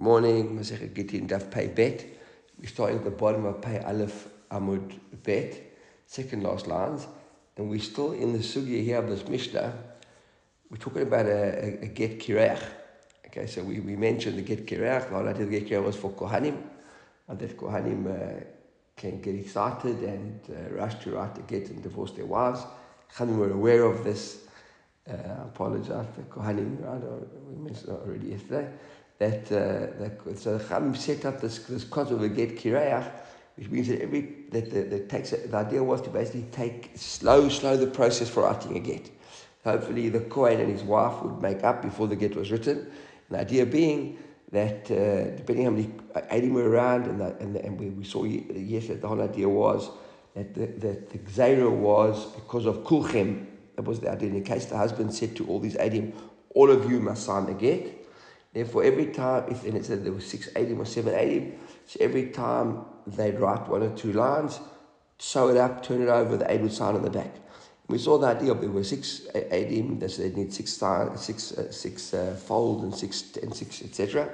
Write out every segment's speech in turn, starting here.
Morning, Masechet Gittin Daf Pei Bet. We're starting at the bottom of Pei Aleph Amud Bet, second last lines, and we're still in the sugya here of this Mishnah. We're talking about a get kireach. Okay, so we mentioned the get kireach. The whole idea of the get kireach was for Kohanim, and that Kohanim can get excited and rush to write the get and divorce their wives. Kohanim were aware of this. I apologize for Kohanim, right? We mentioned it already yesterday. So the Chachamim set up this concept of a get kireach, which means that the idea was to basically slow the process for writing a get. Hopefully the Kohen and his wife would make up before the get was written. And the idea being that depending how many Eidim were around, and we saw yesterday, the whole idea was that the Gzeira was because of Kulchem. That was the idea. In case the husband said to all these Eidim, all of you must sign the get. Therefore, every time, and it said there were 6 Eidim or 7 Eidim, so every time they'd write 1 or 2 lines, sew it up, turn it over, the Eid would sign on the back. And we saw the idea of there were 6 Eidim, so they'd need 6 fold and 6, etc.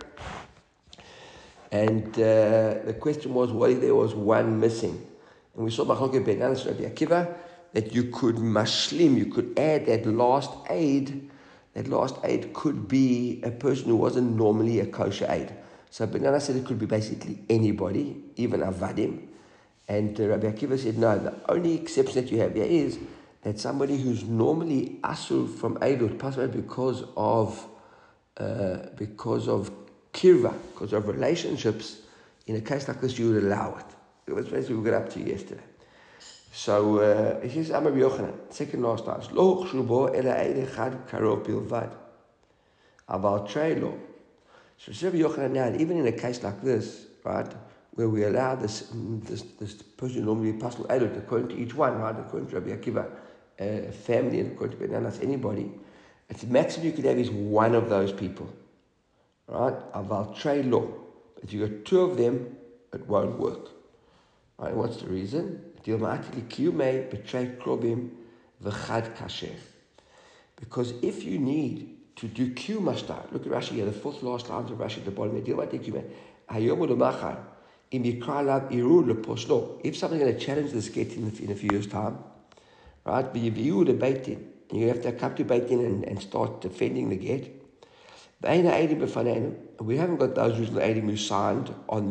And the question was, what if there was one missing? And we saw Machlokes Ben Anas and Rabbi Akiva that you could mashlim, you could add that last Eid. That last Eid could be a person who wasn't normally a kosher Eid. So Ben Anas said it could be basically anybody, even Avadim. And Rabbi Akiva said, no, the only exception that you have here is that somebody who's normally asur from Eid would pass away because of kirva, because of relationships. In a case like this, you would allow it. That's what we got up to yesterday. So he says, Amar Yochanan, second last time, Lo chshubo ela eid echad karov bilvad. Aval trei lo. So Rabbi Yochanan now, even in a case like this, right, where we allow this person normally pasul eidot according to each one, right, according to Rabbi Akiva, family, and according to Ben Anas, anybody, it's the maximum you could have is one of those people, right? Aval trei lo. But if you got 2 of them, it won't work. Right? What's the reason? Because if you need to do Q mashtar, look at Rashi here, the 4th last lines of Rashi at the bottom. If someone's going to challenge this get in a few years' time, right? But you would have baked in, and you have to come to bait in and start defending the get. We haven't got those original Eidim who signed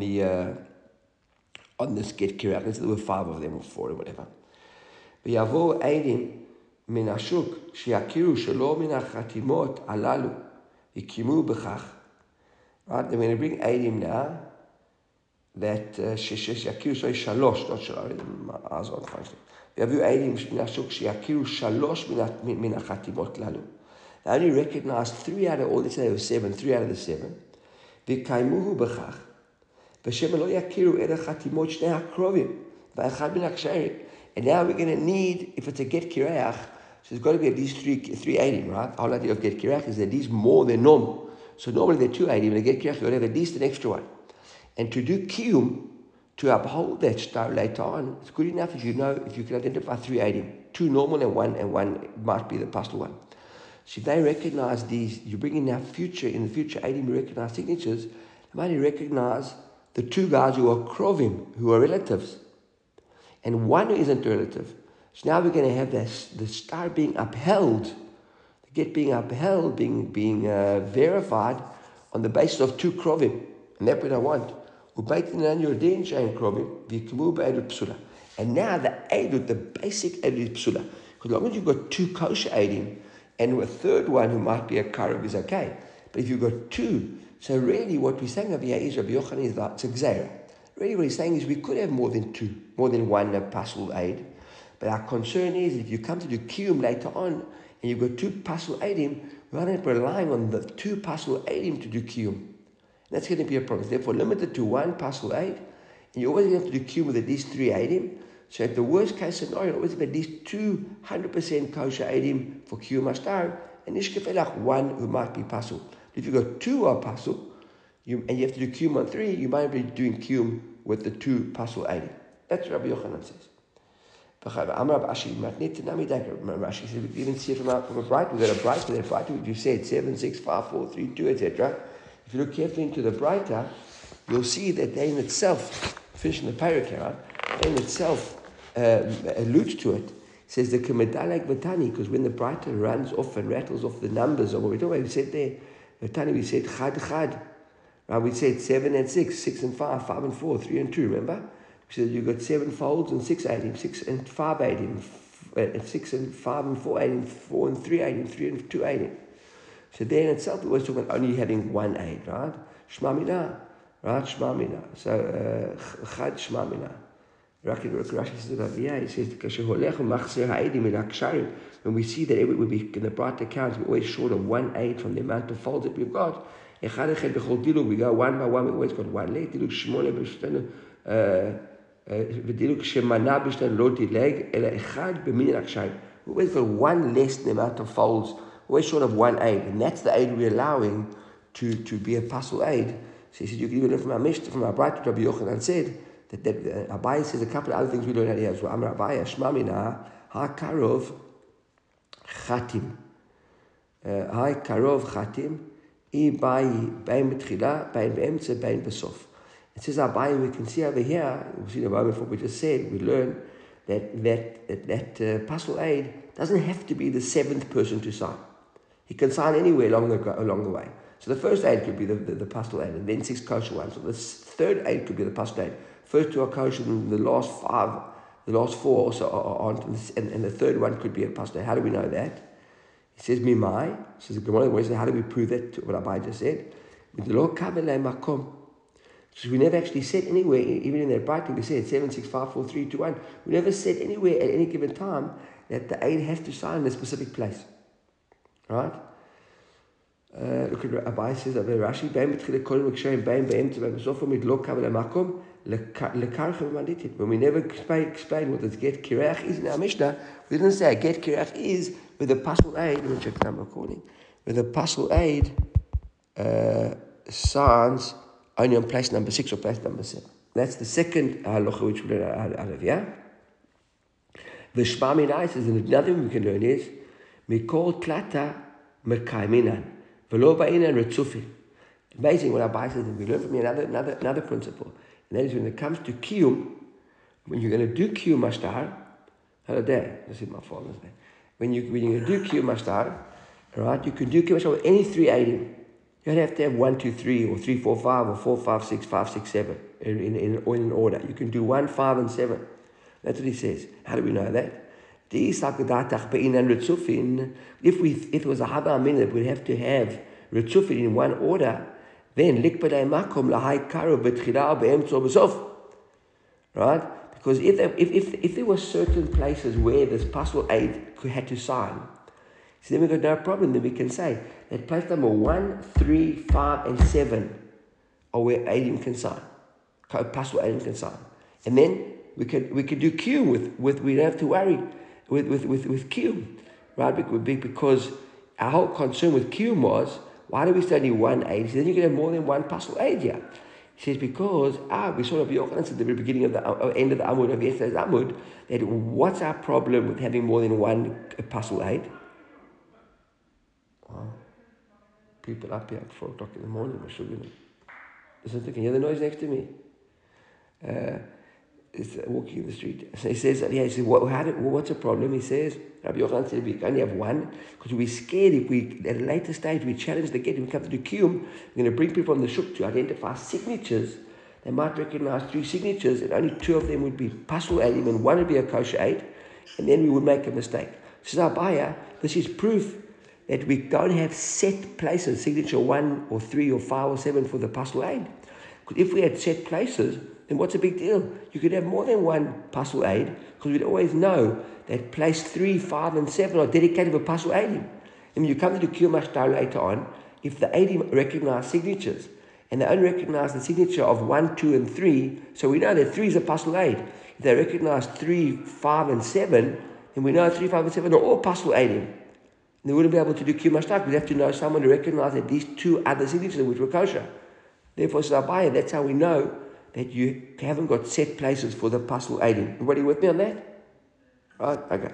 on this get kireach. There were 5 of them or 4 or whatever. V'yavo eidim min hashuk sheyakiru shelo min hachatimot alalu yikimu b'chach. Right, they're going to bring eidim now that sheyakiru shalosh, not shalosh. My eyes aren't functioning. V'yavo eidim min hashuk sheyakiru shalosh min hachatimot alalu. They only recognize 3 out of all. Let's say there were 7. 3 out of the 7. V'kaimuhu b'chach. And now we're going to need, if it's a get kireach, so there's got to be at least 3 Eidim, right? The whole idea of get kireach is at least more than normal. So normally there are 2 Eidim, and a get kireach, you've got to have at least an extra one. And to do kiyum, to uphold that star later on, it's good enough if you can identify 3 Eidim, 2 normal and one might be the pasul one. So if they recognize these, you bring in now in the future Eidim, you recognize signatures, they might recognize the 2 guys who are krovim, who are relatives, and one who isn't a relative. So now we're going to have the star being upheld, the get being upheld, being verified on the basis of 2 krovim, and that's what I want. And now the eidut, the basic eidut is psula, because as long as you've got 2 kosher eidim, and a 3rd one who might be a karov is okay, but if you've got 2. So really what we're saying over here is Rabbi Yochanan is that it's a gzeira. Really what he's saying is we could have more than 1 pasul aid. But our concern is if you come to do kiyum later on and you've got 2 pasul aidim, we're not relying on the 2 pasul aidim to do kiyum. And that's going to be a problem. Therefore limited to 1 pasul aid, and you always have to do kiyum with at least 3 aidim. So at the worst case scenario, you always have at least 200% kosher aidim for kiyum ashtar, and ishkefelach 1 who might be pasul. If you've got 2 are pasul, and you have to do kiyum on 3, you might be doing kiyum with the 2 pasul 80. That's what Rabbi Yochanan says. Rashi says we even see it from a bright. We've got a bright with that bright. You said 7, 6, 5, 4, 3, 2, etc. if you look carefully into the Braita, you'll see that they in itself, finishing the paragraph, they in itself alludes to it. It says the Kemedaleg Vatani, because when the Braita runs off and rattles off the numbers of what we're talking about, we said there, Vatani, we said Chad. Right, we said 7 and 6, 6 and 5, 5 and 4, 3 and 2, remember? We said you've got 7 folds and 6 8, 6 and 5 8, 6 and 5 and 4 8, 4 and 3 8, 3 and 2 8. So there in itself, we always talk about only having 1 8, right? Shema Mina, right? Shema Mina. So, Chad Shema Mina. Rashi says about he says, when we see that in the bright accounts, we're always short of 1 8 from the amount of folds that we've got. We go one by one, we always got 1 late. We always got 1 less than the amount of folds, always short of 1 8, and that's the aid we're allowing to be a pasul aid. So he said, you can even learn from our Mishnah, from our Braita, Rabbi Yochanan said, that Abaye says a couple of other things we learn out here as well. Amar Abaye, Shema Mina, Ha-Karov Chatim. Ha-Karov Chatim, I-Bayi, Bain B'tchila, Bain B'emtze, Bain B'sof. It says Abaye, we can see over here, we've seen a moment before we just said, we learn that pasul aid doesn't have to be the 7th person to sign. He can sign anywhere along the way. So the first aid could be the pasul aid, and then 6 kosher ones. So the third aid could be the pasul aid. First 2 are kosher, and the last 4 also aren't, and the third one could be a pasul aid. How do we know that? He says, Mimai. He says, how do we prove that to what Abai just said? With the law kavelei makom. So we never actually said anywhere, even in that writing, we said 7, 6, 5, 4, 3, 2, 1. We never said anywhere at any given time that the aid has to sign in a specific place. Right? Look at Abai says, Rashi, Bain b'tchila kolim l'ksherim, Bain b'emtze, Bain b'sof, with lo kavelei makom, lekarchem manditit. When we never explain what this get kirach is in our Mishnah, we didn't say get kirach is with the pasul aid. Let me check the recording. With the pasul aid signs only on place number 6 or place number 7. That's the second halacha which we learn out of here. The Shema Mina says, and another thing we can learn is Mikol Tlata Mekayminan V'lo Ba'inan Retzufin. Amazing what Abai says, and we learn from here another principle, and that is when it comes to kiyum, when you're going to do kiyum mashtar, hello there, this is my father's name. When you're going to do kiyum mashtar, right, you can do kiyum mashtar with any 3 eidim. You don't have to have 1, 2, 3, or 3, 4, 5, or 4, 5, 6, 5, 6, 7 in order. You can do 1, 5, and 7. That's what he says. How do we know that? If it was a haba minute, we'd have to have ritzufin in one order. Then likbadei makom lahai karo b'tchila be'emtzo b'sof. Right? Because if there were certain places where this pasul aid had to sign, so then we've got no problem. Then we can say that place number 1, 3, 5, and 7 are where Adim can sign. Pasul Adim can sign. And then we could do Q with we don't have to worry with Q. Right? Because our whole concern with Q was, why do we study 1 aid? So then you can have more than 1 pasul aid here. He says, because we saw Rabbi Yochanan at the very beginning of the end of the Amud of yesterday's Amud, that what's our problem with having more than 1 pasul aid? Wow. People up here at 4 o'clock in the morning. Listen, can you hear the noise next to me? It's walking in the street. So he says, what's the problem? He says, Rabbi Yochanan said, we can only have 1, because we're scared if we, at a later stage, we challenge the gate, we come to do Qiyum, we're going to bring people on the shuk to identify signatures. They might recognize 3 signatures, and only 2 of them would be pasul aid, and 1 would be a kosher aid, and then we would make a mistake. Says Abaya, this is proof that we don't have set places, signature 1 or 3 or 5 or 7 for the pasul aid. Because if we had set places, then what's the big deal? You could have more than 1 pasul aid, because we'd always know that place 3, 5, and 7 are dedicated for pasul aidim. And when you come to the Qiyum Mashtar later on, if the aidim recognize signatures, and they only recognize the signature of 1, 2, and 3, so we know that 3 is a pasul aid. If they recognize 3, 5, and 7, then we know 3, 5, and 7 are all pasul aidim. They wouldn't be able to do Qiyum Mashtar. We'd have to know someone to recognize that these 2 other signatures which were kosher. Therefore, Zabaya, that's how we know that you haven't got set places for the pasul aidim. Everybody with me on that? Right? Okay.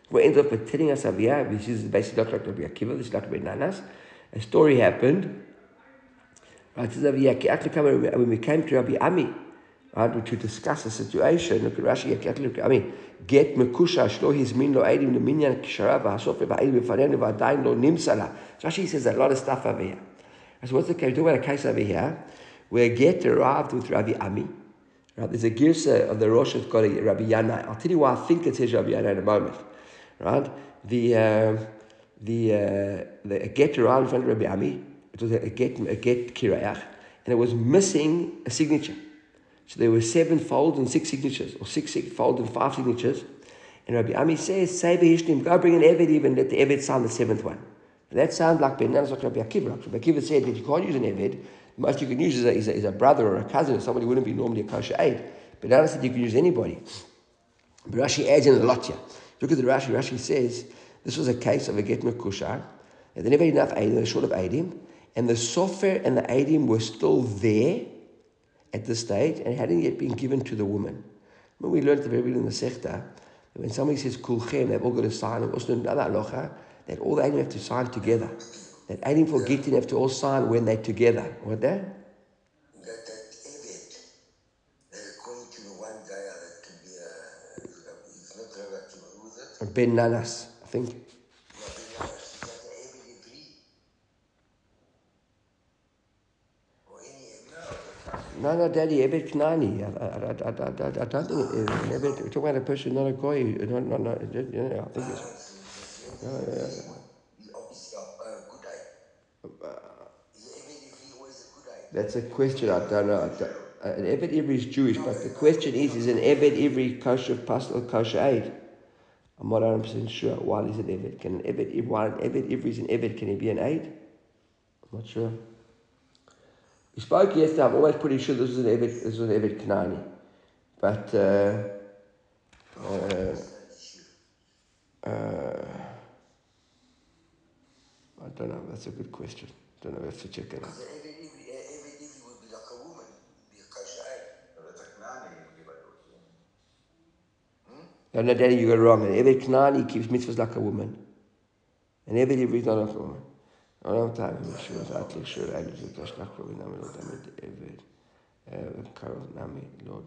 We end up with telling us over here, this is basically not like Rabbi Akiva, this is like Rabbi Nanas. A story happened. Right, this is over here. When we came to Rabbi Ami, right, to discuss the situation, look at Rashi, I mean, get mekusha shlo his min lo aidim le minyan kishara v'hasof v'aidim v'fanenu v'adayin lo nimsala. Rashi says a lot of stuff over here. So what's the case? We're talking about a case over here where get arrived with Rabbi Ami. Right, there's a girsa of the Rosh that's got a Rabbi Yanai. I'll tell you why I think it says Rabbi Yanai in a moment. Right, the get arrived in front of Rabbi Ami. It was a get kirayach, and it was missing a signature. So there were 7 folds and 6 signatures, or 6 folds and 5 signatures. And Rabbi Ami says, "Say Hishnim, go bring an Eved even, let the Eved sign the 7th one." And that sounds like Ben Nanas, like Rabbi Akiva. Rabbi Akiva said that you can't use an Eved. The most you can use is a brother or a cousin, or somebody who wouldn't be normally a kosher aid. Ben Nanas said you can use anybody. But Rashi adds in a lot here. Look at the Rashi. Rashi says this was a case of a get mekushar. And they never had enough Eidim, they were short of Eidim. And the Sofer and the Eidim were still there at this stage and hadn't yet been given to the woman. When we learned at the very beginning in the Sechta, that when somebody says Kulchem, they've all got to sign, and also another halacha, that all the Eidim have to sign together. That Eidim for Gittin have to all sign when they're together. What that? That Eved, according to the one guy that can be he's not Rabbi Akiva, who is it? Ben Nanas, I think. No, Daddy, Ebed Knani. I don't think Ebed. We're talking about a person, not a goy. No, I think it's. That's a question. I don't know. An Ebed Ivri is Jewish, but the question is an Ebed Ivri kosher pastel kosher aid? I'm not 100% sure. Why is it Ebed? Can an Ebed Ivri? Why an Ebed Ivri is an Ebed? Can he be an aid? I'm not sure. We spoke yesterday. I'm always pretty sure this was an Eved Knani, but I don't know. That's a good question. Don't know. We have to check it out. Eved Ivri would be like a woman, be a kosher aid. That's a Knani would be like a No, Daddy, you got it wrong. An Eved Knani keeps mitzvahs like a woman. An Eved Ivri is not like a woman. A long time, she was actually sure I was a Kashnak Rovi Nami Lord David Karov Nami Lord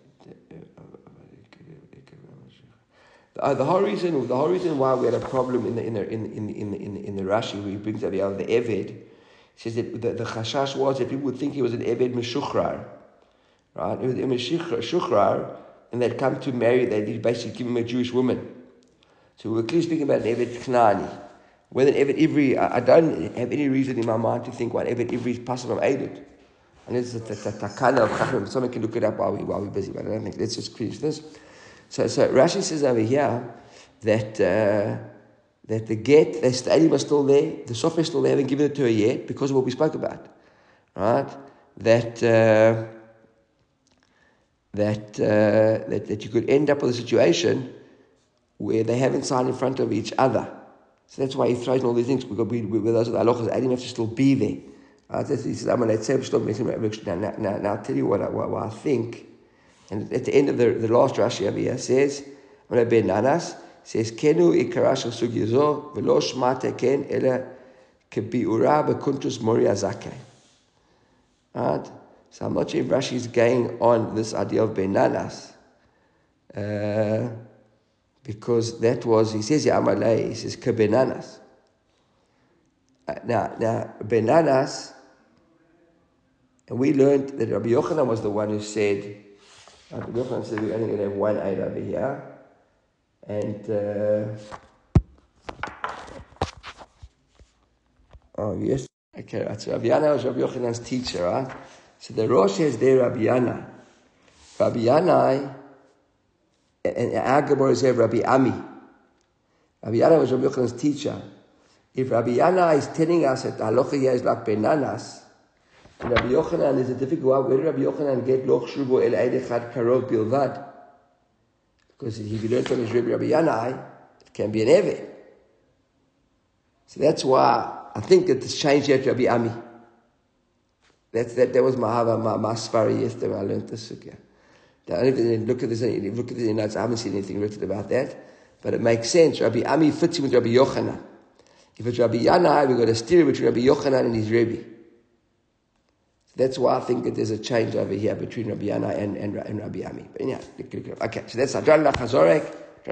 The whole reason why we had a problem in the Rashi where he brings up the Eved, says that the chashash was that people would think he was an Eved Meshuchrar, right? It was a Meshuchrar, and they'd come to marry. They'd basically give him a Jewish woman. So we were clearly speaking about an Eved Knani. Whether Eved Ivri, I don't have any reason in my mind to think one Eved Ivri is possible from Eidut. And it's a takana of Chacham. Someone can look it up while we're busy, but I don't think. Let's just finish this. So Rashi says over here that the get, the Eidim are still there, the Sofer is still there, they haven't given it to her yet because of what we spoke about, right? That you could end up with a situation where they haven't signed in front of each other. So that's why he throws in all these things, because with those of the halachas, Eidim have to still be there. He says, now I'll tell you what I think. And at the end of the last Rashi over here says, Ben Nanas says, Kenu ikarash sugizo velo shmate ken ela kebiura bekuntus moria zakei. Right? So I'm not sure if Rashi is going on this idea of Ben Nanas. Because that was, he says, Amalei, he says, Kebenanas. Now, Benanas, and we learned that Rabbi Yochanan was the one who said, Rabbi Yochanan said, we're only going to have one aid over here. And, oh, yes. Okay, right. So Rabbi Yana was Rabbi Yochanan's teacher, right? So the Rosh is there, Rabbi Yana. Rabbi Yana, and our Gemara is here, Rabbi Ami. Rabbi Yana was Rabbi Yochanan's teacher. If Rabbi Yana is telling us that halacha here is like Benanas, and Rabbi Yochanan is a difficult one, where did Rabbi Yochanan get Loch Shubo El Eid Echad Karov Bilvad? Because if you learn from his Rabbi Yana, it can be an Eved. So that's why I think that it's changed here to Rabbi Ami. That was my svara yesterday when I learned this sugya. Look at this in notes. I haven't seen anything written about that. but it makes sense. Rabbi Ami fits in with Rabbi Yochanan. If it's Rabbi Yanai, we've got a steer between Rabbi Yochanan and his Rebbe. That's why I think that there's a change over here between Rabbi Yanai and Rabbi Ami. But yeah, okay, so that's John Lachazorek.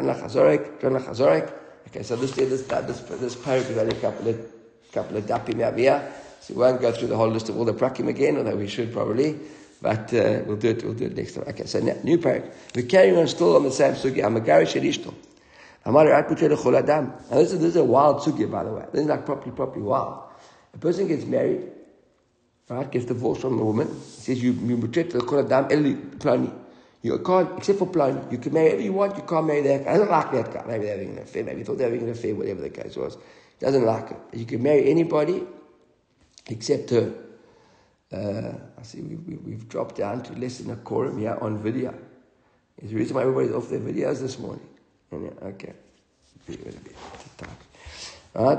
Okay, so this paragraph is only a couple of dapim over here. So we won't go through the whole list of all the prakim again, although we should probably. But we'll do it next time. Okay, so now, new paragraph. We're carrying on still on the same sugya. Amagarish erishto. Now this is a wild sugya, by the way. This is like properly wild. A person gets married, right? Gets divorced from a woman. Says you betrayed the chol adam eli plani. You can't, except for plani. You can marry whoever you want. You can't marry that guy. I don't like that guy. Maybe they're having an affair. Maybe thought they were having an affair. Whatever the case was, doesn't like it. You can marry anybody except her. I see we've dropped down to less than a quorum here on video. There's the reason why everybody's off their videos this morning. Okay. Alright,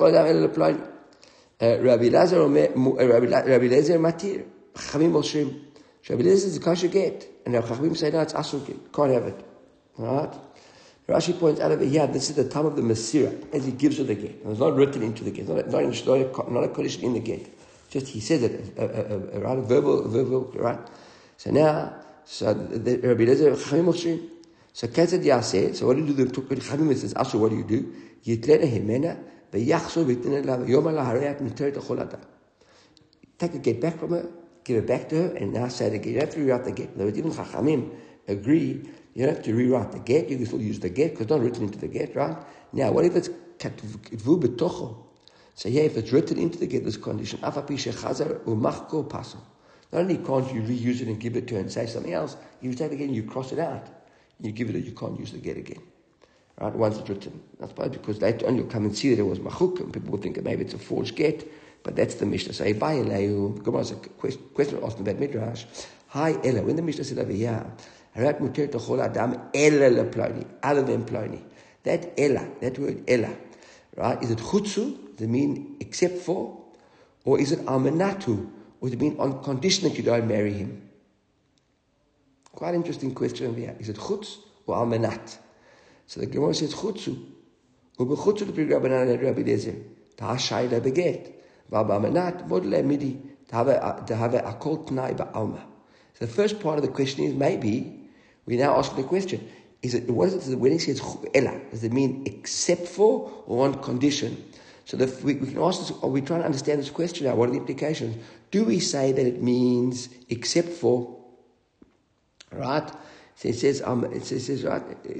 Rabbi Lezer Matir. Chachamim Mosrim. Rabbi Lezer is a kosher get. And Rabbi Chachamim say, no, it's asur get. Can't have it. Alright? Rashi points out over here, this is the time of the Masira, as he gives her the get. It's not written into the get. Not a condition in the get. Just he says it, right? Verbal, right? So now, Rabbi Lezer Chachamim Mosrim. So Ketzad Yaseh, so what do you do? The Chachamim says, Asur, what do you do? Yitrena himena, v'yachso v'yitnena la, yom al-harayat miteret chol adam. Take a get back from her, give it back to her, and now say the get. You don't have to rewrite the get. Though even Chachamim agree, you don't have to rewrite the get. You can still use the get, because it's not written into the get, right? Now, what if it's katvu b'tocho? So here, if it's written into the get, this condition, afapi shechazar u'machko paso. Not only can't you reuse it and give it to her and say something else, you take it again, you cross it out. You give it, you can't use the get again. Right? Once it's written. That's why, because later on you'll come and see that it was machuk, and people will think that maybe it's a forged get, but that's the Mishnah. So, Gemara has a question asked about Midrash. Hi, Ella. When the Mishnah said over here, Harat muter tochol adam Ella leploni, other than ploni. That Ella, that word Ella, right? Is it chutzu? Does it mean except for? Or is it almanatu? Or does it mean on condition that you don't marry him? Quite interesting question over here. Is it chutz or almanat? So the Gemara says chutzu. Ubechutzu the Rabbanan and Rabbi Lezer. Ta'ashayla beget. V'almanat modle midi. T'have akol t'nai ba'alma. So the first part of the question is maybe we now ask the question: what is it when he says ella? Does it mean except for or on condition? So we can ask this. Are we trying to understand this question now? What are the implications? Do we say that it means except for? Right? So it says, right?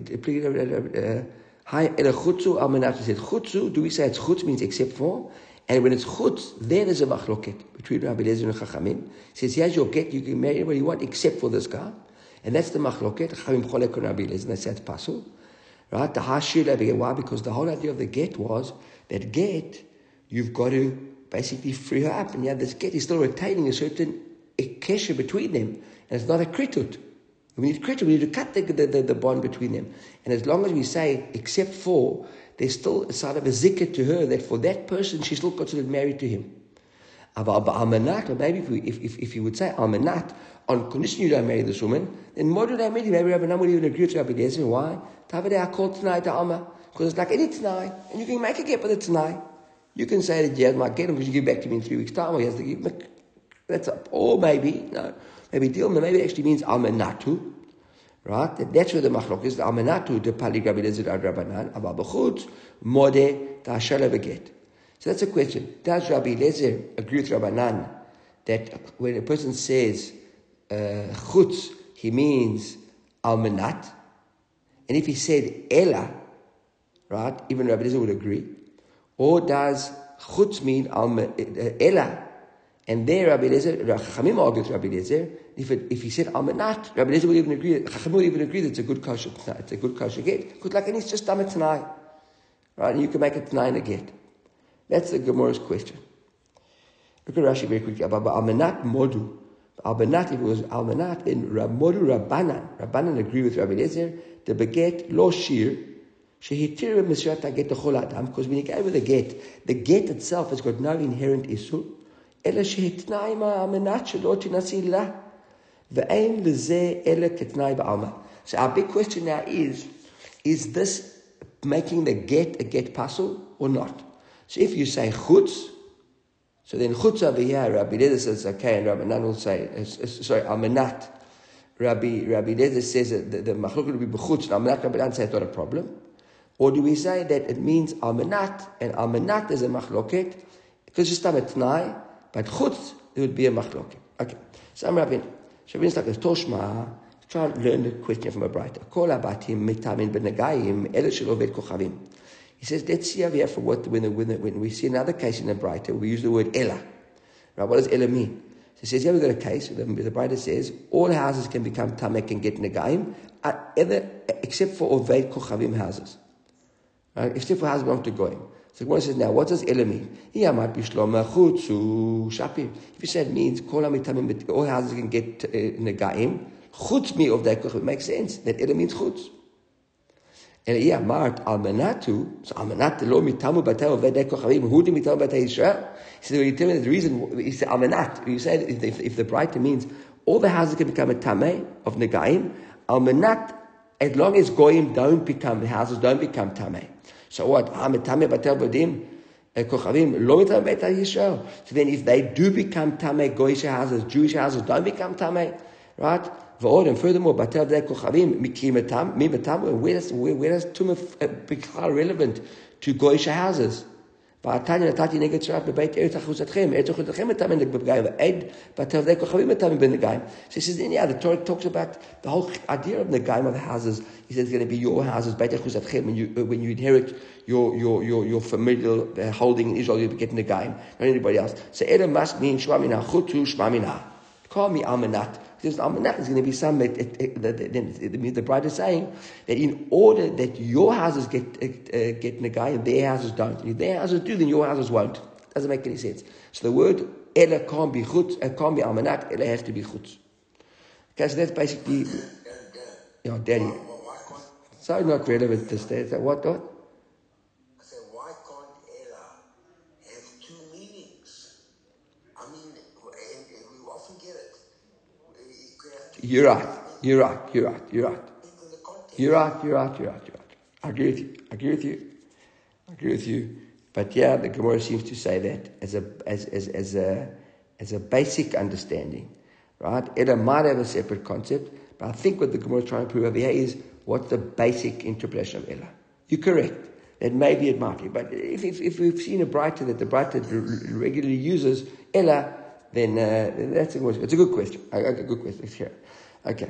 Hi, chutzu almanat. It says chutzu. Do we say it's chutz means except for? And when it's chutz, then there's a machloket between Rabbi Lezer and Chachamim. It says, here's your get. You can marry anybody you want except for this guy. And that's the machloket. Chachamim cholek on Rabbi Lezer, and they say it's pasul. Right? The hashir begin. Why? Because the whole idea of the get was that get, you've got to basically free her up. And yeah, this get is still retaining a certain kesher between them. And it's not a kritut. We need to cut the bond between them. And as long as we say, except for, there's still a sort of a zikr to her that for that person, she's still considered married to him. But almanat, or maybe if you would say almanat, on condition you don't marry this woman, then what do they marry? Maybe Rabbi Nam would even agree to Rabbi Lezer. Why? Tavadei akol t'nai ta'alma. Because it's like any t'nai. And you can make a get with a t'nai. You can say that, yeah, my get him because you give back to me in 3 weeks' time, or he has to give back. That's up. Or maybe, no. Maybe Dilma, maybe it actually means almanatu, right? That's where the machlok is. The almanatu, the pali Rabbi Lezer ad Rabbanan, aber b'chutz, modeh, ta'ashala beget. So that's a question. Does Rabbi Lezer agree with Rabbanan that when a person says chutz, he means almanat? And if he said ella, right, even Rabbi Lezer would agree. Or does chutz mean ella? And there, Rabbi Lezer, Chachamim argues Rabbi Lezer. If he said almanat, Rabbi Lezer would even agree. Chachamim would even agree that it's a good kosher. It's a good kosher get. Because like, and it's just dam t'nai, right? And you can make a t'nai in a get. That's the Gemara's question. Look at Rashi very quickly. But almanat modu, almanat. If it was almanat, then modu Rabbanan. Rabbanan agree with Rabbi Lezer. The beget lo shir. Shehitir b'mesirat get the chol adam. Because when you go with the get itself has got no inherent issue. אלא שהתנאי מהמנת שלא תנסי לה, ואין לזה אלא כתנאי בעלמא. So our big question now is this making the get a get pasul or not? So if you say chutz, so then chutz over here, Rabbi Eliezer says okay, and Rabbi Nan will say, almanat. Rabbi Eliezer says that the machlok will be b'chutz, and almanat Rabbi Nan says it's not a problem. Or do we say that it means almanat, and almanat is a machloket, because it's not a tnai, but chutz, it would be a machloket. Okay, so I'm Rabbi. So it's like a Toshma, try and learn the question from a brighter. Kol abatim mitamin benagayim, ele shelo vet kochavim. He says, let's see over here for when we see another case in the brighter, we use the word ela. Right, what does ela mean? So he says, here we've got a case, the brighter says, all houses can become tamek and get nagayim, except for oved kochavim houses. Right? Except for houses belong to goyim. So the one says, now, what does ela mean? Here might be shloma chutzu shapim. If you say it means all houses can get nagaim, chutz mi of that kochim, it makes sense that ela means chutz. And here mart almanatu, so almanat lo mitamu batei of that kochavim, who do mitamu batei Israel? He said, well, you tell me the reason. He said almanat. You say if the brighter means all the houses can become a tamei of nagaim, almanat, as long as goyim don't become, the houses don't become tamei. So what? So then if they do become tamei, goyish houses, Jewish houses don't become tamei, right? And furthermore, where does tumah become relevant to goyish houses? So he says, the Torah talks about the whole idea of Negaim of the houses. He says it's going to be your houses, when you inherit your familial holding in Israel, you get Negaim, not anybody else. So Ela must mean Shmamina, Chutu, Shmamina. Call me Almanat. Because Almanat is going to be some the bride is saying that in order that your houses get Nagai and their houses don't. If their houses do, then your houses won't. Doesn't make any sense. So the word Ela can't be chutz, can't be Almanat, Ela has to be chutz. Okay, so that's basically Daddy. So not relevant to stay. So what? I said, why can't Ela have two meanings? I mean, we often get it. You're right. I agree with you. But yeah, the Gemara seems to say that as a basic understanding, right? Ela might have a separate concept, but I think what the Gemara is trying to prove over here is what's the basic interpretation of Ela. You're correct. That maybe it might be, but if we've seen a brighter that the brighter regularly uses Ela, then that's a good. It's a good question. A good question here. Okay.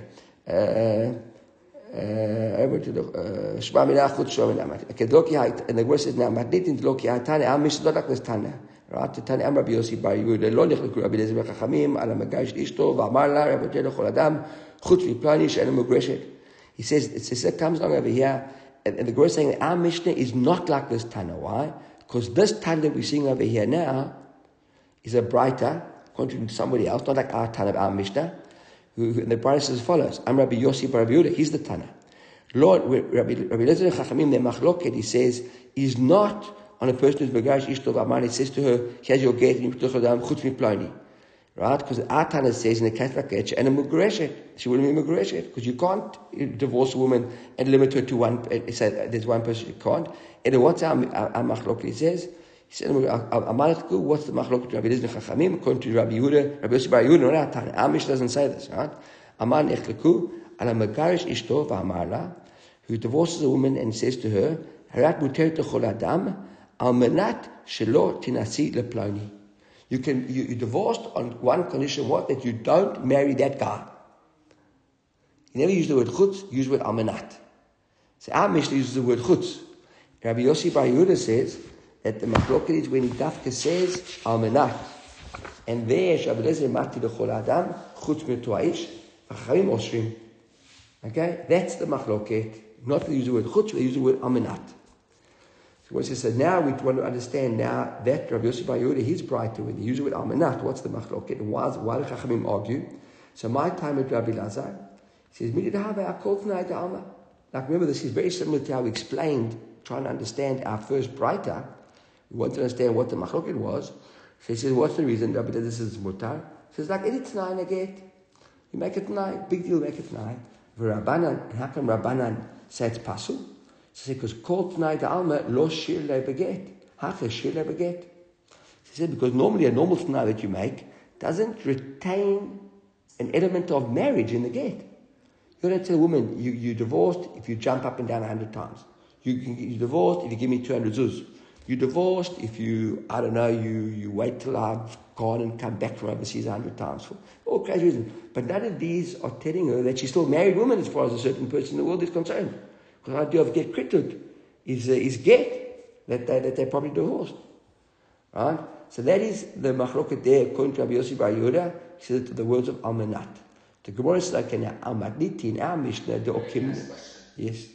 Over to the Shmamina Chutz Shmamina. Okay. And the verse says now, "Matnit in Loki Hatane Am Mishdolak Nestana." Right? Tane Am Rabbi Yossi Bar Yehuda Lo Nechleku Rabbi Eliezer Chachamim Ala Magash Ishto V'Amar La Rabbi Telo Chol Adam Chutz V'Plani She'enu Mugreshet. He says it comes along over here, and the Gemara is saying that our Mishnah is not like this Tana. Why? Because this Tana that we're seeing over here now is a brighter, according to somebody else, not like our Tana of our Mishnah. And the brighter says as follows: I'm Rabbi Yossi Bar Rabbi Yehuda. He's the Tana. Lord, Rabbi Eliezer Chachamim, their machloket, he says, is not on a person who's Magash Ishto V'Amar. He says to her, "Here's your gate, and you put Chodam Chutz Miplani." Right? Because our Tana says in the case like that, and a Mugreshet, she wouldn't be Mugreshet, because you can't divorce a woman and limit her to one. Say there's one person you can't. And what's our machloket? He says, Amalekku, what's the machloket? Rabbi Eliezer Chachamim, according to Rabbi Yehuda, Rabbi Yossi Bar Yehuda, not our Tana. Our Mishnah doesn't say this, right? Amar nechleku ala Magarish Ishto V'Amar La, who divorces a woman and says to her, Harat muteret lechol adam, almanat shelo tinasi leploni. You divorced on one condition, what? That you don't marry that guy. You never use the word chutz, use the word almanat. So our Mishnah uses the word chutz. Rabbi Yossi Bar Yehuda says that the machloket is when he dafka says almanat. And there, Rabbi Eliezer mati lechol adam, chutz metuaish, v'chachamim osrim. Okay? That's the machloket. Not to use the word chutz, they use the word almanat. So what he says, now we want to understand now that Rabbi Yossi Bar Yehuda, he's brighter when they use the word almanat. What's the machloket? And why do Chachamim argue? So my time at Rabbi Lazar, he says, like remember this is very similar to how we explained, trying to understand our first brighter. We want to understand what the machloket was. So he says, what's the reason Rabbi Lazar says mutar? He says, like any t'nai neget. You make it t'nai, big deal, make it t'nai. V'Rabbanan, how come Rabbanan say it's pasul? So because Kol Tnai D'Alma Lo Shir Le Beget. Hacha Shir Le Beget. She said because normally a normal Tnai that you make doesn't retain an element of marriage in the get. You don't tell a woman, you're divorced if you jump up and down 100 times. You're divorced if you give me 200 zuz. You're divorced if you wait till I've gone and come back from overseas 100 times for all crazy reasons. But none of these are telling her that she's still a married woman as far as a certain person in the world is concerned. Because the idea of get kritud is get, that they're probably divorced. Right? So that is the machloket there, according to Rabbi Yossi Bar Yehuda. He says it to the words of Almanat. The Gemara is like an Almanit in our Mishnah, the Okim. Yes.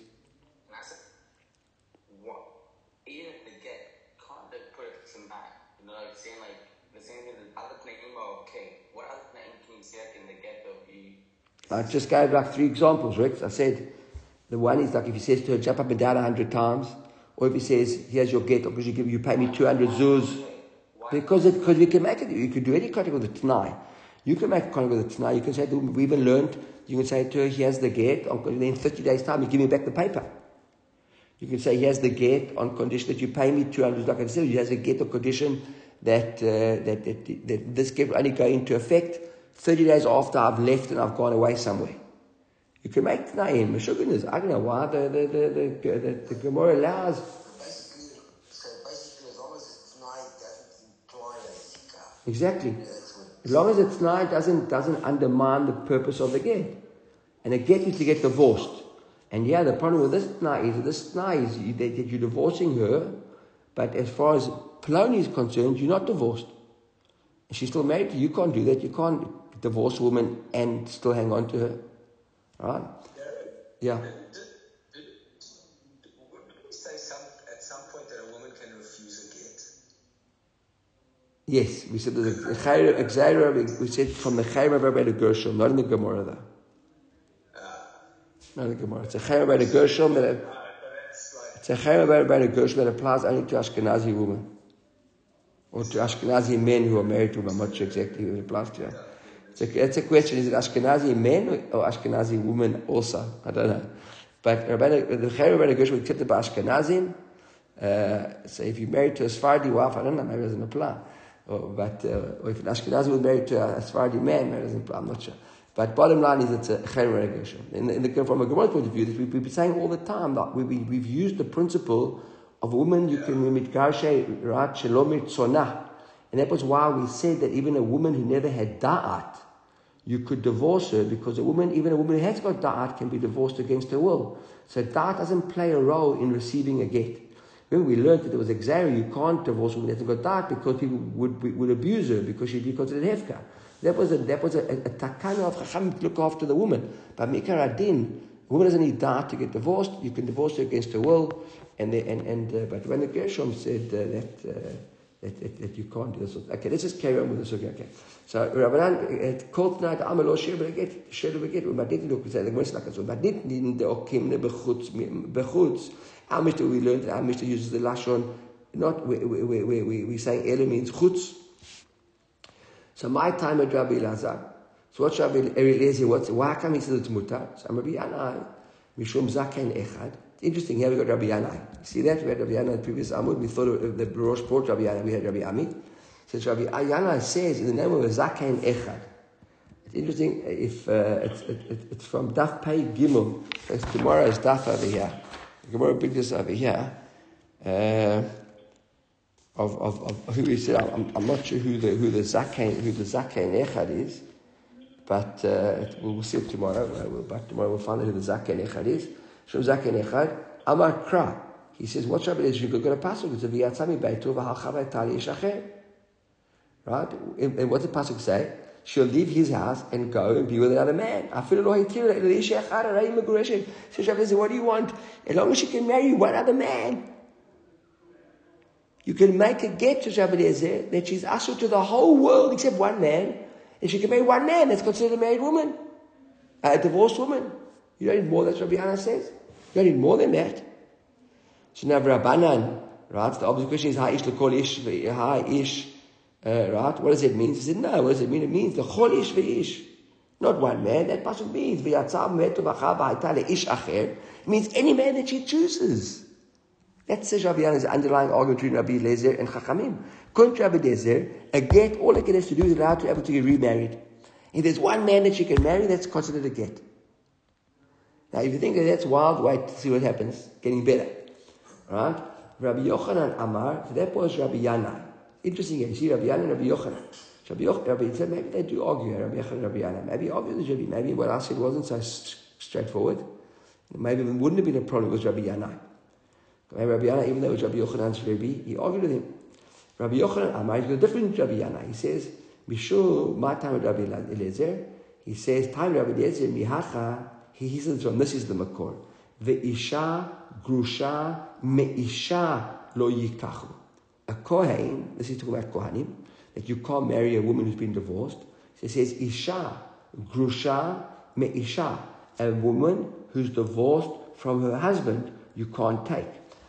Even if the get, can't they put it some back? You know, like saying like the same thing as other Tnaim are okay. What other Tnaim can you see in the get of you? I just gave like 3 examples, Rex. I said the one is like if he says to her, jump up and down 100 times, or if he says, here's your get, or because you pay me 200 zuz. Because we can make it, you could do any contact with the T'nai. You can make a contact with the T'nai. You can say, we even learned, you can say to her, here's the get, in 30 days' time, you give me back the paper. You can say, here's the get on condition that you pay me 200, like I said, here's a get on condition that this get will only go into effect 30 days after I've left and I've gone away somewhere. You can make T'naim. I don't know why the Gemara allows. Exactly. As long as it's not, doesn't undermine the purpose of the get. And a get is to get divorced. And yeah, the problem with this tnai is that you're divorcing her, but as far as Ploni is concerned, you're not divorced. And she's still married to you. You can't do that. You can't divorce a woman and still hang on to her. Right? Yeah. Did we say at some point that a woman can refuse a get? Yes, we said there's a Chayra, we said from the Chayra by the Gershom, not in the Gemara though. Not in the Gemara. It's a Chayra by the Gershom that applies only to Ashkenazi women. Or to Ashkenazi men who are married to them. I'm not sure exactly who it applies to. It's a question, is it Ashkenazi men or Ashkenazi women also? I don't know. But the Chayra by the Gershom accepted by Ashkenazim. So if you're married to a Sephardi wife, I don't know, maybe it doesn't apply. Or if an Ashkenazi was married to a Sephardi man, maybe it doesn't apply, I'm not sure. But bottom line is it's a Chayra Gershom. From a Gemara point of view, we've been saying all the time that we've used the principle of a woman, you can mitgarshe rat shelomit sonah. And that was why we said that even a woman who never had da'at, you could divorce her, because even a woman who has got da'at can be divorced against her will. So da'at doesn't play a role in receiving a get. Remember, we learned that there was a gzeira, you can't divorce a woman that hasn't got da'at because people would abuse her because she'd be considered hefka. That was a takana of Chacham to look after the woman. But Mikar Adin, a woman doesn't need da'at to get divorced. You can divorce her against her will. But when the Gershom said that you can't do this, okay, let's just carry on with this. Okay. So Rabbanan called tonight Amalo Shir Beget, Shir Beget. But didn't look at the Gemara like so. But didn't the Okim the bechutz. Our Mishnah we learned that our Mishnah uses the lashon. Not we saying Ela means chutz. So my time at Rabbi Elazar. So what's Rabbi Eliezer? Why come he says it's mutar? So I'm Rabbi Yanai mishum zaken echad. Interesting, here we got Rabbi Yanai. See that? We had Rabbi Yanai in the previous Amud. We thought of the Rosh Port Rabbi Yanai. We had Rabbi Ami. So Rabbi Yanai says in the name of a Zaken Echad. It's interesting if it's from Daf Pei Gimel. Tomorrow's Daf over here. The Gemara bring this over here. Of who he said. I'm not sure who the Zaken Echad is, but we'll see it tomorrow. But tomorrow we'll find out who the Zaken Echad is. Zaken Echad, Amar Kra. He says, what's Rabbi Eliezer? You've got a pasuk. It's a V'yatzami Beitu v'halcha v'tali ishacher. Right? And what's the pasuk say? She'll leave his house and go and be with another man. Afilu lo hitira el isha echad arei megureshet. Says Rabbi Eliezer, what do you want? As long as she can marry one other man. You can make a get to Rabbi Eliezer that she's asur to the whole world except one man. And she can marry one man. That's considered a married woman. A divorced woman. You don't need more, that's what Rabbi Yana says. You don't need more than that. So now Rabbanan, right? The obvious question is, ha'ish l'kol ish, ha'ish, right? What does it mean? He said, no, what does it mean? It means the chol ish ve'ish. Not one man. That pasuk means it means any man that she chooses. That's Rabbi Yannai's underlying argument between Rabbi Eliezer and Chachamim. According to Rabbi Eliezer, a get, all a get has to do is allowed to be able to get remarried. If there's one man that she can marry, that's considered a get. Now, if you think that that's wild, wait to see what happens. Getting better. Right? Rabbi Yochanan Amar, so that was Rabbi Yannai. Interesting, you see Rabbi Yannai and Rabbi Yochanan. Rabbi said maybe they do argue, Rabbi Yochanan and Rabbi Yannai. Maybe argue the Rabbi. Maybe what I said wasn't so straightforward. Maybe it wouldn't have been a problem, it was Rabbi Yannai. Maybe Rabbi Yannai, even though it was Rabbi Yochanan's Rabbi, he argued with him. Rabbi Yochanan Amar, he's got a different Rabbi Yannai. He says, Mishur, my time with Rabbi Eliezer. He says, time Rabbi Eliezer, Mihacha, he says, this is the Makor. Ve'isha, grusha, me'isha, lo yikachu. A Kohen, this is talking about Kohanim, that you can't marry a woman who's been divorced. So it says, Isha, grusha, me'isha. A woman who's divorced from her husband, you can't take.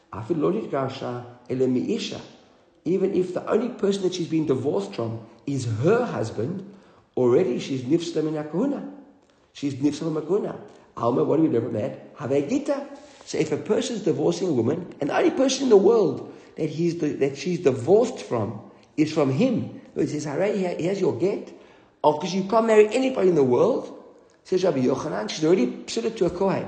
Even if the only person that she's been divorced from is her husband, already she's nifsla min hakahuna. She's nifsla min hakahuna. Alma, what do we learn from that? Havei gita. So if a person is divorcing a woman, and the only person in the world that she's divorced from is from him, he says, "Hooray, here's your get." Because you can't marry anybody in the world, says Rabbi Yochanan, she's already psula to a kohen.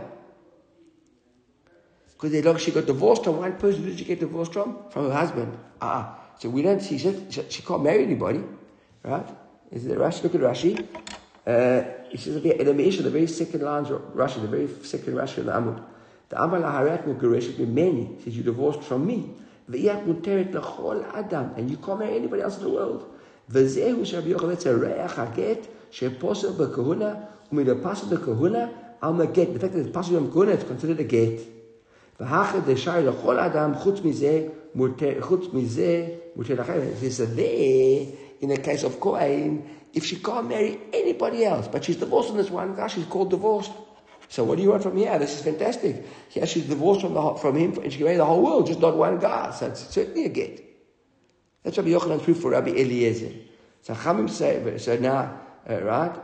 Because she got divorced from one person. Who did she get divorced from? From her husband. So we don't see, she can't marry anybody. Right? Is it Rashi? Look at Rashi. He says, the very second lines of Rashi, the very second Rashi of the Amud. The Amar laharat mugareshet mimeni, says, you divorced from me. Ve'iyat muteret lechol adam, and you can't marry anybody else in the world. Ve'zehu Rabbi Yochanan, that's a re'ach haget, she'posel b'kahuna, u'midapasel b'kahuna, alma get. The fact that it's pasel b'kahuna, it's considered a get. V'hachad deshai lechol adam, chutz mizeh, muter lachem. There's a there, in the case of Kohen, if she can't marry anybody else, but she's divorced from this one guy, she's called divorced. So what do you want from here? This is fantastic. Here she's divorced from him, and she can marry the whole world, just not one guy. So it's certainly a get. That's Rabbi Yochanan's proof for Rabbi Eliezer. So Chamim say, so now, right?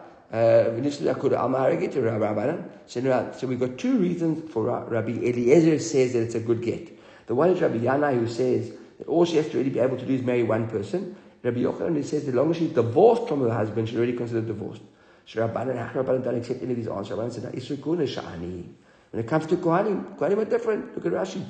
So we've got two reasons for Rabbi Eliezer says that it's a good get. The one is Rabbi Yannai, who says that all she has to really be able to do is marry one person. Rabbi Yochanan, who says that as long as she's divorced from her husband, she's already considered divorced. So Rabbanan don't accept any of these answers. Rabbanan said, when it comes to Kohanim are different. Look at Rashi.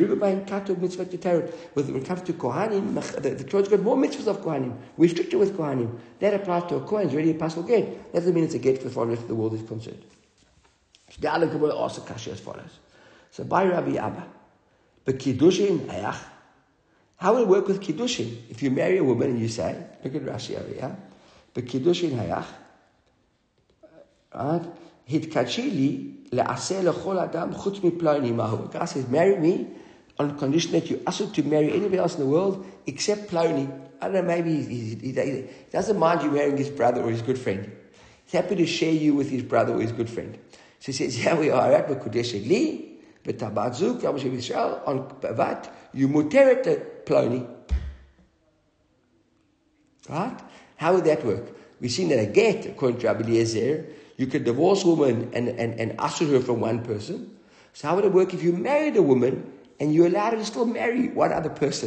When it comes to Kohanim, the Torah's got more mitzvahs of Kohanim. We're stricter with Kohanim. That applies to a Kohen. It's already a pasul get. That doesn't mean it's a get for the rest of the world is concerned. So the Allah Gemara asks the kasha as follows. So by Rabbi Abba, but Kiddushin Hayach, how will it work with Kiddushin? If you marry a woman and you say, look at Rashi over here, but Kiddushin Hayach, right? Hitkachili le'aseh lechol adam chutz miploni mahu. God says, marry me on condition that you ask to marry anybody else in the world except Ploni. I don't know, maybe he doesn't mind you marrying his brother or his good friend. He's happy to share you with his brother or his good friend. So he says, here we are at Kodesh Li, b'tabat zuk, Yom Hashem Yisrael, on Bavat, you muteret Ploni. Right? How would that work? We've seen that a get, according to Rabbi Eliezer, you could divorce a woman and usher her from one person. So how would it work if you married a woman and you allowed her to still marry one other person?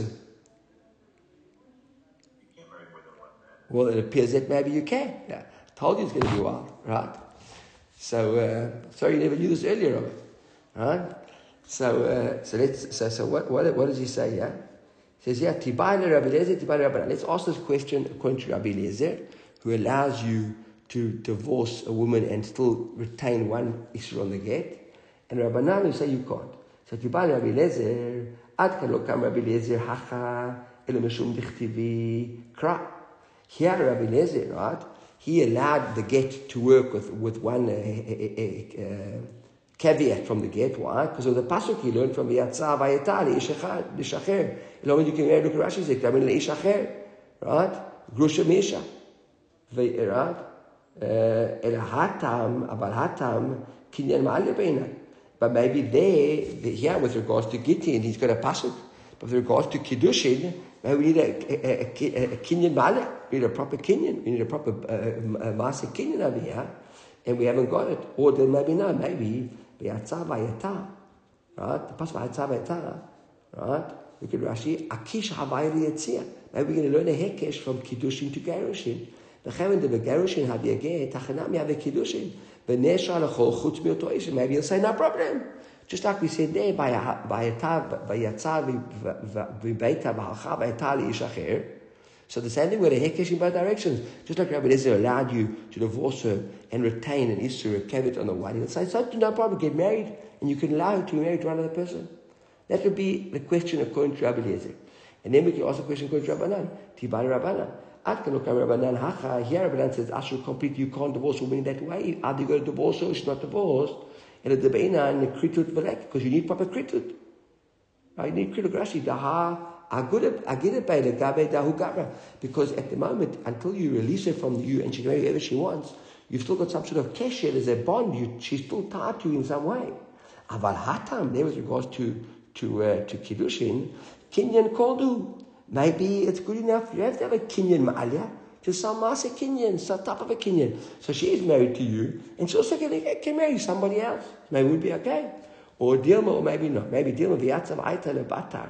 You can't marry more than one man. Well, it appears that maybe you can. Yeah, I told you it's going to be wild, right? So, sorry you never knew this earlier, Robert. Right? So what does he say here? He says, yeah, Tibai Rabbi Eliezer, Tibai Rabbanan. Let's ask this question according to Rabbi Eliezer, who allows you to divorce a woman and still retain one issue on the get. And Rabbanan who say you can't. So Tibai Rabbi Eliezer, Ad kan lo kam Rabbi Eliezer hacha elo meshum dichtivi kra. Here Rabbi Eliezer, right? He allowed the get to work with one caveat from the get. Why? Because of the pasuk he learned from V'yatza v'yeta l'ishacher. You you can look at Rashi says, "Kamin l'ishacher," right? Grusha meisha, right? El hatam, abal hatam kinyan ma'ale beinai. But maybe here with regards to Gittin, he's got a pasuk. But with regards to Kiddushin, maybe we need a kinyan ma'ale. We need a proper kinyan. We need a proper maaseh kinyan over here. and we haven't got it. Or then maybe no, maybe v'yatsa v'yata, right? The pasuk v'yatsa v'yata, right? We could Rashi akish havayir yetzia. Maybe we're going to learn a hekesh from kiddushin to gerushin. V'chemen de v'gerushin have yageh tachanami have kiddushin. V'nesha lechol chutz mi'oto ish. Maybe you'll say no problem. Just like we said there, v'yatsa v'beita v'halcha v'yata li'ish acher. So the same thing with a hekesh in both directions. Just like Rabbi Eliezer allowed you to divorce her and retain an issur, a kevet on the one, he'll say, so no problem, get married, and you can allow her to be married to another person. That would be the question according to Rabbi Eliezer. And then we can ask the question according to Rabbanan. Tibani Rabbanan. Rabbanan hacha. Here Rabbanan says, Ashur complete, you can't divorce a woman in that way. Either you got to divorce her or she's not divorced. And at the Beina and the kritut velek, because you need proper kritut. Right? You need kritut Rashi. Because at the moment, until you release her from you and she can marry whoever she wants, you've still got some sort of kesher, there's a bond, she's still tied to you in some way. Aval hatam, there with regards to kiddushin, kinyan koldu. Maybe it's good enough. You have to have a kinyan ma'alya, just some master kinyan, some type of a kinyan. So she is married to you, and she also can marry somebody else. Maybe it would be okay. Or Dilma, or maybe not. Maybe Dilma v'yatza v'ayta lebatar.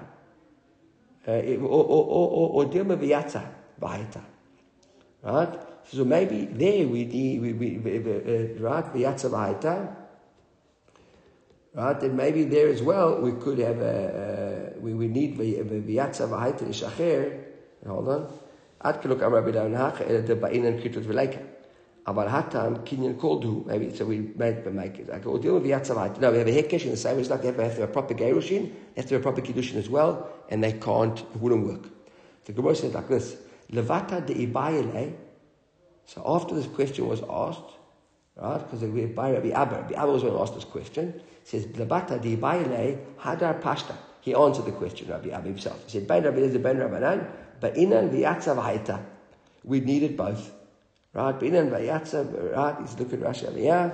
Or Dilma v'yatza v'ayta. Right? So maybe there we right, v'yatza v'ayta. Right, and maybe there as well we could have we need v'yatza v'ayta ishacher. Hold on. Ad kelok Rabbi Danach the ba'inan kritut v'leika. Aval hatam kinyan koldu. Maybe so we make it. Like or deal with v'yatza v'ayta. No, we have a hekesh in the same way. It's like they have to have a proper gerushin, they have to have a proper kiddushin as well, and they can't. It wouldn't work. The Gemara says like this: Levata de'ibayele. So after this question was asked, right? Because we by Rabbi Abba. Rabbi Abba was when asked this question. He says, Labata di Baile Hadar Pashta. He answered the question, Rabbi Abba himself. He said, Bain Rabbi Eliezer, Bain Rabbanan, Ba'inan v'yatza v'haita. We needed both. Right? Ba'inan v'yatza, right? He's looking at Rashi over here.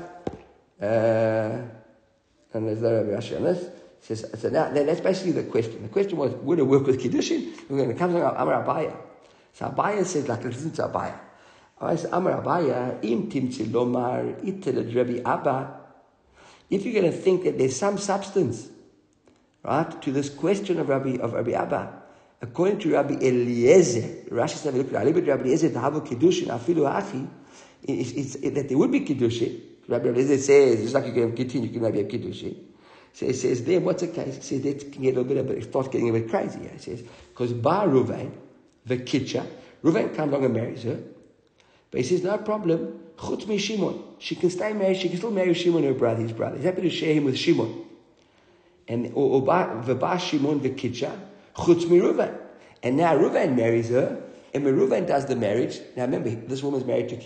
And there's no Rabbi Rashi on this. He says, so now, that's basically the question. The question was, would it work with Kiddushin? We're going to come to Amar Abaya. So Abaya says, like, listen to Abaya. Abaya says, Amar Abaya, Im timtzi lomar itel Rabbi Abba. If you're going to think that there's some substance, right, to this question of Rabbi Abba, according to Rabbi Eliezer, Rashi says, look at Rabbi Eliezer, to have a kiddushin, afilu achi, that there would be kiddushin. Rabbi Eliezer says, just like you can continue, you can maybe have kiddushin. So he says, there, what's the case? He says, that can get a bit, it starts getting a bit crazy. He says, because Bar Ruvain, the kitcha, Ruvain comes along and marries her, but he says, no problem. Chutz mi Shimon. She can stay married. She can still marry Shimon, her brother. He's happy to share him with Shimon. And v'ba Shimon v'kitcha chutz mi Ruvain. And now Ruvain marries her, and when Ruvain does the marriage, now remember this woman's married to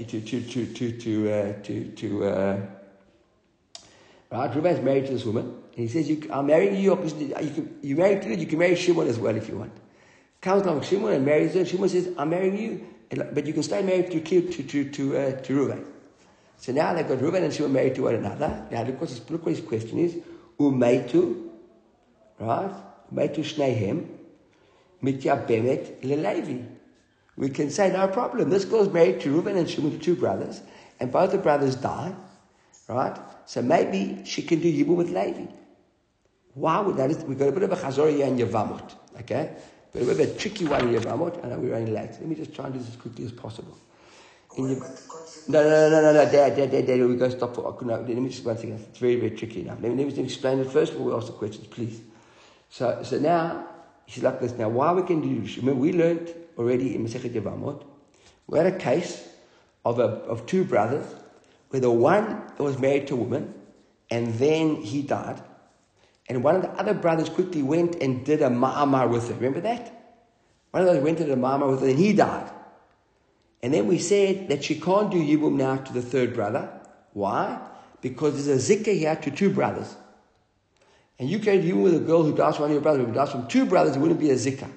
right. Ruvain's married to this woman, and he says, "I'm marrying you. You married to her. You can marry Shimon as well if you want." Comes along Shimon and marries her. And Shimon says, "I'm marrying you." But you can stay married to Reuven. So now they've got Reuven and Shimon married to one another. Now look what his question is. Umeitu, right? Umeitu shnehem mityabemet lelevi. We can say no problem. This girl's married to Reuven and Shimon, to two brothers, and both the brothers die, right? So maybe she can do yibum with Levi. Why would that? We've got a bit of a chazoriyah in Yevamot, okay? But we have a tricky one in Yevamot, and we're running late. Let me just try and do this as quickly as possible. No, Dad, we go stop for. No, let me just one second. It's very, very tricky now. Let me explain it first before we ask the questions, please. So now, he's like this. Now, why we can do this? Remember, we learned already in Masechet Yevamot, we had a case of two brothers, where the one was married to a woman, and then he died. And one of the other brothers quickly went and did a ma'amar with her. Remember that? One of those went and did a ma'amar with her, and he died. And then we said that she can't do yibum now to the third brother. Why? Because there's a zikah here to two brothers. And you can't do yibum with a girl who dies from one of your brothers. If it dies from two brothers, it wouldn't be a zikah.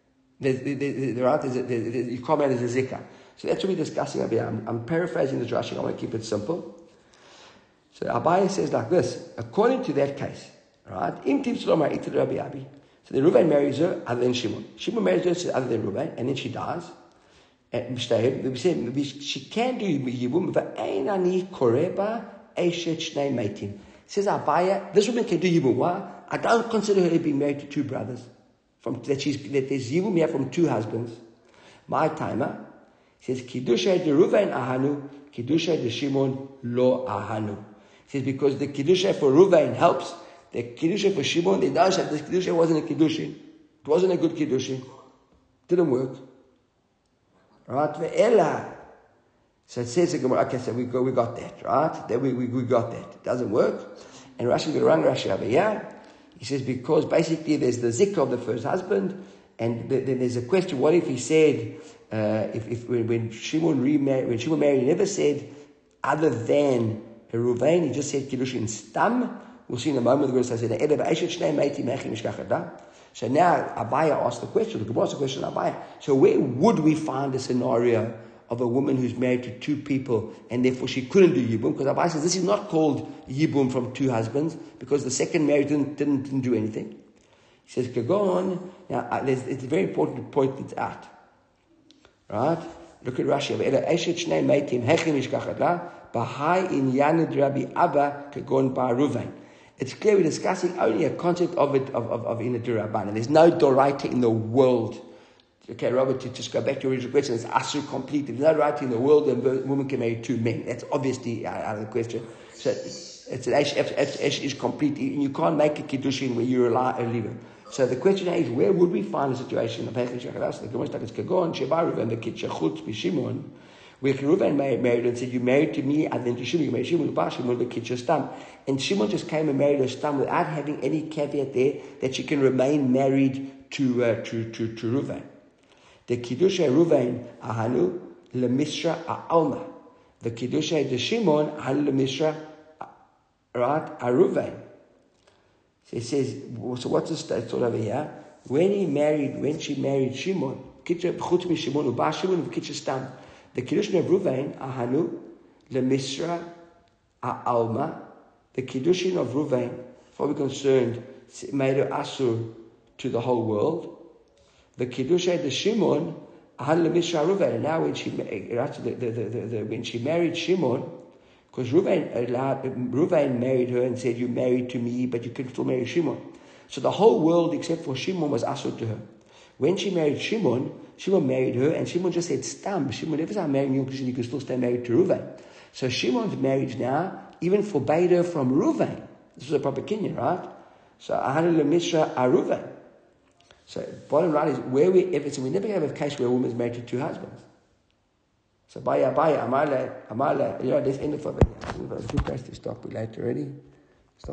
You can't make it as a zikah. So that's what we're discussing over here. I'm paraphrasing the Rashi. I want to keep it simple. So Abaye says like this. According to that case, right? So the Reuven marries her other than Shimon. Shimon marries her other than Reuven, and then she dies. She can't do Yibum, but Einani Koreba Eshet Shnei Meitim. Says Abaya, this woman can do Yibum. Why? I don't consider her being married to two brothers. That there's Yibum here from two husbands. My timer says Kiddusha de Ruvain Ahanu, Kiddusha de Shimon Lo Ahanu. Says because the Kiddusha for Ruvain helps, the Kiddusha for Shimon, the Kiddusha wasn't a Kiddushin. It wasn't a good Kiddushin. Didn't work. Right? Ve'ela. So it says, okay, so we got that, right? Then we got that. It doesn't work. And Rashi, the wrong Rashi over here, he says because basically there's the zikr of the first husband, and then there's a question, what if he said, when Shimon married, he never said other than a Ruvain, he just said Kiddushin Stam. We'll see in a moment, the Gemara says, so now Abaya asked the question, the Gemara asked the question of Abaya. So where would we find a scenario of a woman who's married to two people and therefore she couldn't do Yibum? Because Abaya says this is not called Yibum from two husbands because the second marriage didn't do anything. He says, Kagon, now it's a very important point that's out. Right? Look at Rashi. It's clear we're discussing only a concept of it, of in a Duraban. And there's no Doraita in the world. Okay, Robert, to just go back to your original question, it's Asur complete. There's no right in the world that a woman can marry two men. That's obviously out of the question. So it's an Esh is complete. You can't make a Kiddushin where you're a leaver. So the question is, where would we find a situation of Hechel Shechadas? The Gemara is Kagon, Shebaruv, and the Kid Shechutz B'Shimon, where Reuven married and said, you married to me, and then to Shimon, you married Shimon, Shimon, the Kid Shestam. And Shimon just came and married her Stam without having any caveat there that she can remain married to Reuven. The Kiddusha Reuven Ahanu leMishra Alma. The Kiddusha de Shimon Ahanu leMishra right Reuven. So it says, so what's the thought over here? When she married Shimon, Chutz Shimon Uba Shimon v'Kitcha Stam. The Kiddushin of Reuven Ahanu leMishra Alma. The Kiddushin of Reuven, for we're concerned, made her asur to the whole world. The Kiddusha de Shimon, Ahanu leMishra Reuven. And now when she married Shimon, because Reuven married her and said, you married to me, but you can still marry Shimon. So the whole world except for Shimon was asur to her. When she married Shimon, Shimon married her, and Shimon just said, Stam. Shimon never said, I'm marrying you because you can still stay married to Reuven. So Shimon's marriage now even forbade her from Reuven. This was a proper kinyan, right? So Ahanu leMishra Reuven. So bottom line is, where we never have a case where a woman is married to two husbands. So Amala, let's end it for the too close to stop. We're late already.